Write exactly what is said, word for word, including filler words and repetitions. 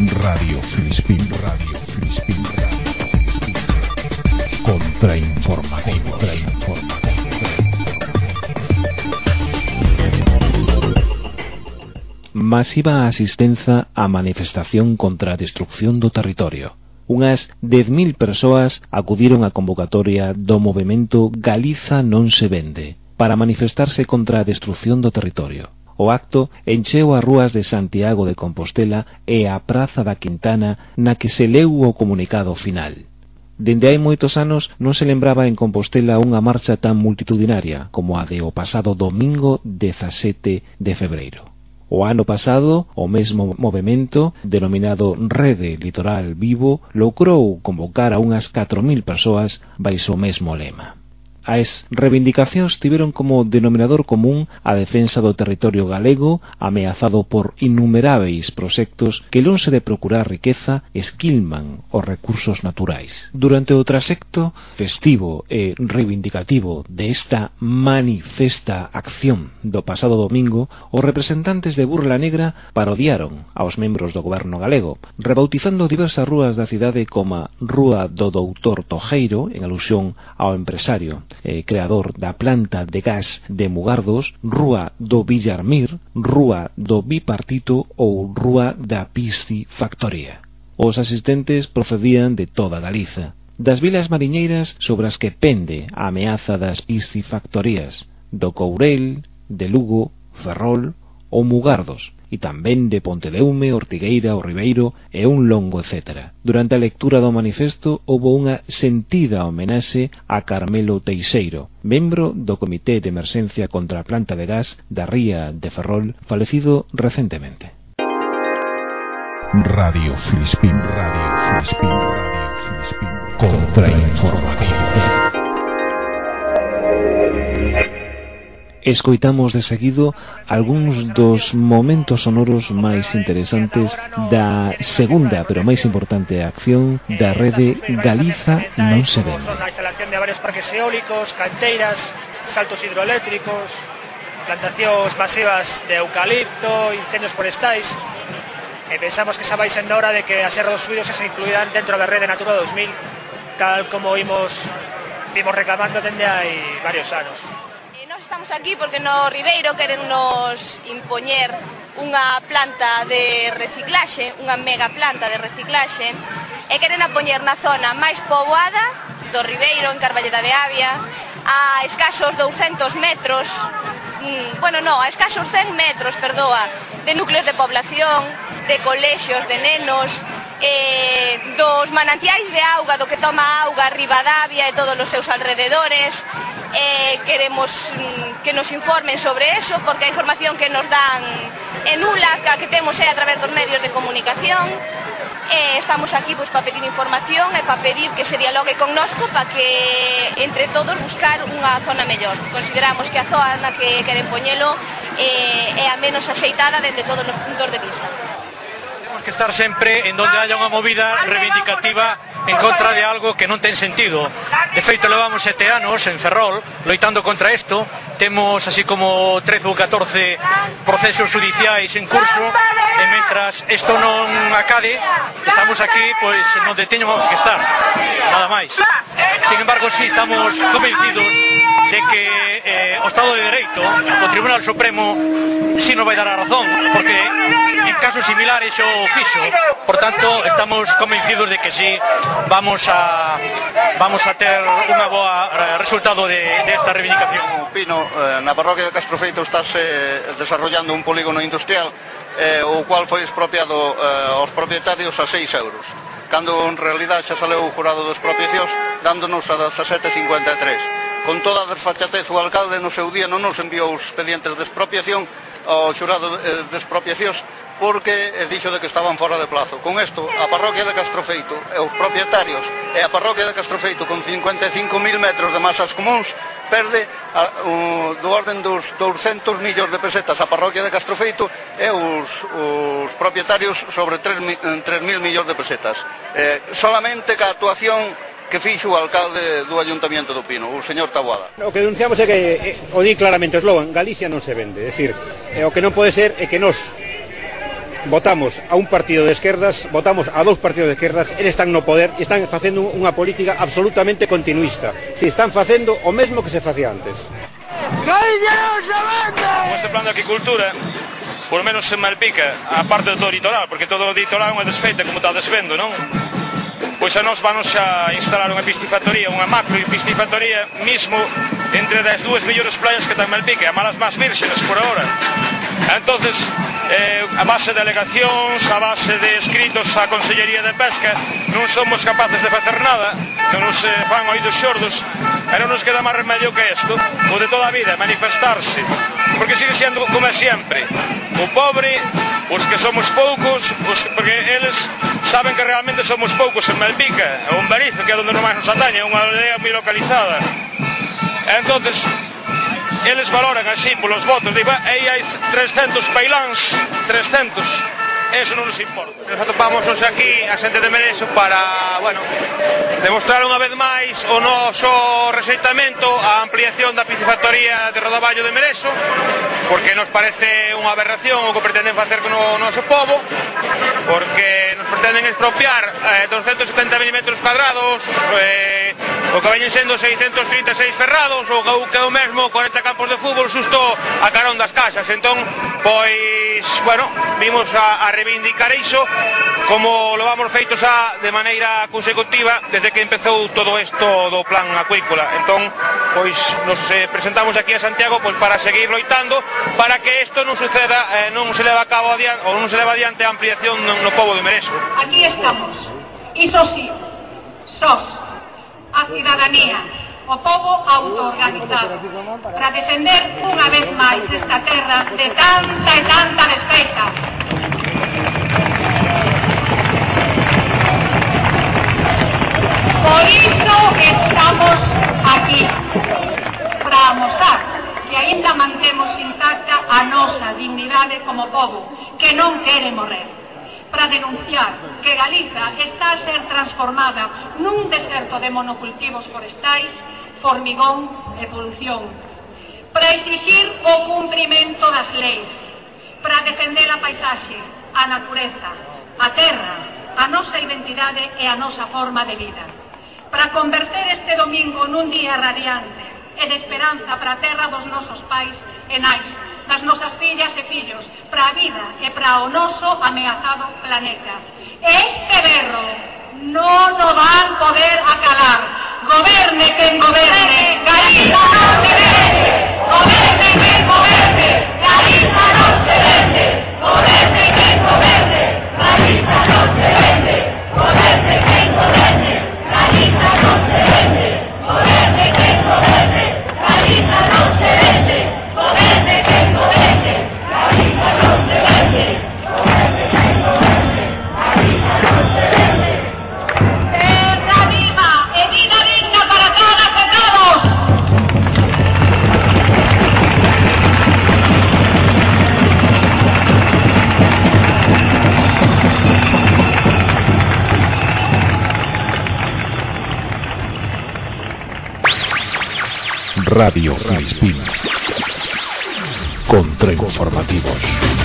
Radio Filispín, Radio Filispín, Radio Filispín. Contrainformativo, contrainformativo. Masiva asistenza á manifestación contra a destrucción do territorio. Unhas dez mil persoas acudiron á convocatoria do movemento Galiza non se vende para manifestarse contra a destrucción do territorio. O acto encheu as rúas de Santiago de Compostela e a Praza da Quintana, na que se leu o comunicado final. Dende hai moitos anos non se lembraba en Compostela unha marcha tan multitudinaria como a de o pasado domingo dezasete de febreiro. O ano pasado, o mesmo movemento, denominado Rede Litoral Vivo, logrou convocar a unhas catro mil persoas baixo o mesmo lema. As reivindicacións tiveron como denominador común a defensa do territorio galego ameazado por innumeráveis proxectos que lonxe de procurar riqueza esquilman os recursos naturais. Durante o trasecto festivo e reivindicativo de esta manifesta acción do pasado domingo, os representantes de Burla Negra parodiaron aos membros do goberno galego, rebautizando diversas rúas da cidade como Rúa do Doutor Tojeiro, en alusión ao empresario Eh, creador da planta de gas de Mugardos, Rúa do Villarmir, Rúa do Bipartito ou Rúa da Piscifactoría. Os asistentes procedían de toda Galiza, das vilas mariñeiras sobre as que pende a ameaza das piscifactorías, do Courel, de Lugo, Ferrol ou Mugardos, e tamén de Pontedeume, Ortigueira, o Ribeiro e un longo etcétera. Durante a lectura do manifesto houbo unha sentida homenaxe a Carmelo Teixeiro, membro do Comité de Emerxencia contra a Planta de Gas da Ría de Ferrol, falecido recentemente. Radio Filispín, Radio Filispín, Radio Filispín. Contrainformativos. Escoitamos de seguido algúns dos momentos sonoros máis interesantes da segunda, pero máis importante acción da rede Galiza non se vende. A instalación de varios parques eólicos, canteiras, saltos hidroeléctricos, plantacións masivas de eucalipto, incendios forestais. E pensamos que xa vai sendo hora de que as Serra dos Suídos se incluirán dentro da rede Natura dos mil, tal como imos, vimos reclamando dende hai varios anos. Nós estamos aquí porque no Ribeiro queren nos impoñer unha planta de reciclaxe, unha mega planta de reciclaxe, e queren a poñer na zona máis poboada do Ribeiro, en Carballeda de Avia, a escasos douscentos metros, mm, bueno, no, a escasos cen metros, perdoa, de núcleos de población, de colexios, de nenos, eh, dos manantiais de auga, do que toma auga Ribadavia e todos os seus alrededores. Eh, queremos mm, que nos informen sobre eso, porque a información que nos dan é nula, que a que temos é a través dos medios de comunicación. Eh, estamos aquí pois, para pedir información e para pedir que se dialogue connosco para que entre todos buscar unha zona mellor. Consideramos que a zona que queren poñelo eh, é a menos axeitada desde todos os puntos de vista. Que estar sempre en donde haya unha movida reivindicativa en contra de algo que non ten sentido. De feito, levamos sete anos en Ferrol loitando contra isto. Temos así como trece ou catorce procesos judiciais en curso, e mentras isto non acade, estamos aquí pois onde teñamos que estar, nada máis. Sin embargo, si sí, estamos convencidos de que eh, o Estado de Dereito, o Tribunal Supremo, si sí nos vai dar a razón, porque en casos similares o fixo. Por tanto, estamos convencidos de que sí vamos a vamos a ter unha boa resultado de, de esta reivindicación. Pino, eh, na parroquia de Castrofeito estáse desarrollando un polígono industrial eh, o cual foi expropiado eh, aos propietarios a seis euros, cando en realidad xa saleu o jurado de expropiacións dándonos a dezasete cincuenta e tres. Con toda a desfachatez, o alcalde no seu día non nos enviou os expedientes de expropiación ao xurado de expropiacións porque dixo de que estaban fora de plazo. Con isto, a parroquia de Castrofeito e os propietarios e a parroquia de Castrofeito con cincuenta e cinco mil metros de masas comuns perde a, o, do orden dos douscentos millóns de pesetas a parroquia de Castrofeito e os, os propietarios sobre tres mil millóns de pesetas. Eh, solamente ca actuación que fixo o alcalde do Ayuntamiento do Pino, o señor Taboada. O que denunciamos é que, eh, o di claramente o eslogan, Galicia non se vende, é dicir, eh, o que non pode ser é que nos votamos a un partido de esquerdas, votamos a dous partidos de esquerdas, eles están no poder e están facendo unha política absolutamente continuista. Si están facendo o mesmo que se facía antes. Con este plan de aquicultura, por lo menos en Malpica, a parte do litoral, porque todo o litoral é unha desfeita, como estades vendo, non? Pois a nos vanos a instalar unha piscifactoría, unha macro piscifactoría, mismo entre das dúas mellores playas que ten Malpica, a malas máis vírgenes por ahora. Entonces, eh, a base de alegacións, a base de escritos á Consellería de Pesca, non somos capaces de facer nada, non nos eh, fan oídos xordos, e non nos queda máis remedio que isto, o de toda a vida, manifestarse, porque sigue sendo como é sempre, o pobre, os que somos poucos, os que, porque eles saben que realmente somos poucos en Malpica, ou en Barizo, que é onde non máis nos atañe, é unha aldea moi localizada. Entonces, eles valoran así polos votos, digo, aí hai trescentos pailáns, trescentos, eso non nos importa. Nos atopamos hoxe aquí a xente de Mereso para, bueno, demostrar unha vez máis o noso rexeitamento á ampliación da piscifactoría de Rodaballo de Mereso, porque nos parece unha aberración o que pretenden facer con o noso povo, porque nos pretenden expropiar eh, doscientos setenta mil metros cuadrados, eh, o que veñen sendo seiscentos trinta e seis ferrados, ou que é o mesmo cuarenta campos de fútbol xusto a carón das casas. Entón, pois, bueno, vimos a, a reivindicar iso como lo vamos feito xa de maneira consecutiva desde que empezou todo isto do plan acuícola. Entón, pois, nos eh, presentamos aquí a Santiago pois para seguir loitando para que isto non suceda, eh, non se leva a cabo adiante, ou non se leva adiante a ampliación no, no pobo de Mereso. Aquí estamos, iso sí, sos a cidadanía, o pobo autoorganizado, para defender unha vez máis esta terra de tanta e tanta desfeita. Por iso estamos aquí, para amosar que aínda mantemos intacta a nosa dignidade como pobo, que non quere morrer. Para denunciar que Galiza está a ser transformada nun deserto de monocultivos forestais, formigón e polución. Para exigir o cumprimento das leis, para defender a paisaxe, a natureza, a terra, a nosa identidade e a nosa forma de vida. Para converter este domingo nun día radiante e de esperanza para a terra dos nosos pais e nais, das nosas fillas e fillos, para a vida e para o noso ameazado planeta. E este berro non o van poder acalar. Goberne quen goberne, Galiza non se vende. Goberne quen goberne, Galiza non se vende. Goberne quen goberne, Galiza non se vende. Goberne quen goberne, Galiza non se vende. Goberne quen goberne, Galiza non se vende. Goberne quen goberne, Galiza non se vende. Goberne quen goberne, Galiza non se vende. Terra viva e vida digna para todas e todos. Radio Filispín. Contrainformativos.